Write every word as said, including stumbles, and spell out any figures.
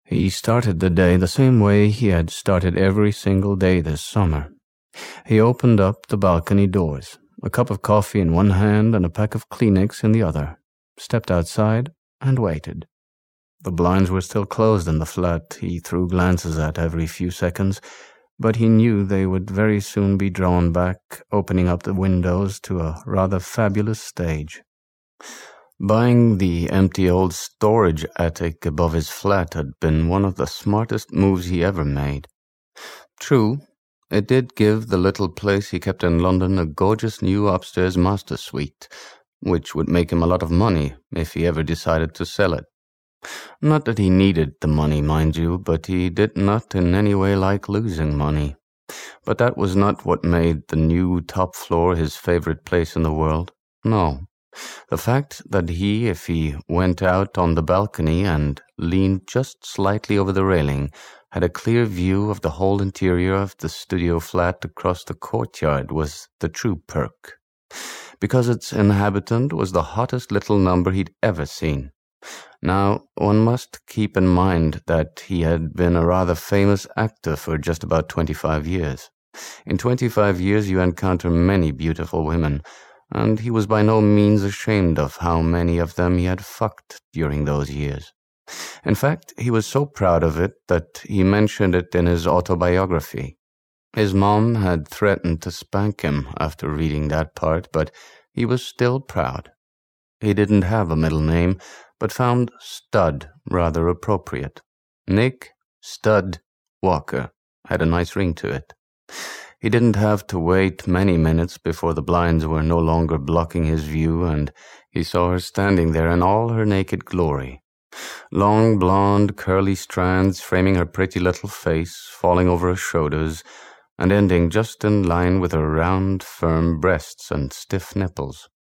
He started the day the same way he had started every single day this summer. He opened up the balcony doors, a cup of coffee in one hand and a pack of Kleenex in the other, stepped outside, and waited. The blinds were still closed in the flat he threw glances at every few seconds, but he knew they would very soon be drawn back, opening up the windows to a rather fabulous stage. Buying the empty old storage attic above his flat had been one of the smartest moves he ever made. True, it did give the little place he kept in London a gorgeous new upstairs master suite, which would make him a lot of money if he ever decided to sell it. Not that he needed the money, mind you, but he did not in any way like losing money. But that was not what made the new top floor his favorite place in the world. No. The fact that he, if he went out on the balcony and leaned just slightly over the railing, had a clear view of the whole interior of the studio flat across the courtyard was the true perk, because its inhabitant was the hottest little number he'd ever seen. Now, one must keep in mind that he had been a rather famous actor for just about twenty-five years. In twenty-five years you encounter many beautiful women, and he was by no means ashamed of how many of them he had fucked during those years. In fact, he was so proud of it that he mentioned it in his autobiography. His mom had threatened to spank him after reading that part, but he was still proud. He didn't have a middle name, but found Stud rather appropriate. Nick Stud Walker had a nice ring to it. He didn't have to wait many minutes before the blinds were no longer blocking his view, and he saw her standing there in all her naked glory. Long blonde curly strands framing her pretty little face, falling over her shoulders, and ending just in line with her round, firm breasts and stiff nipples.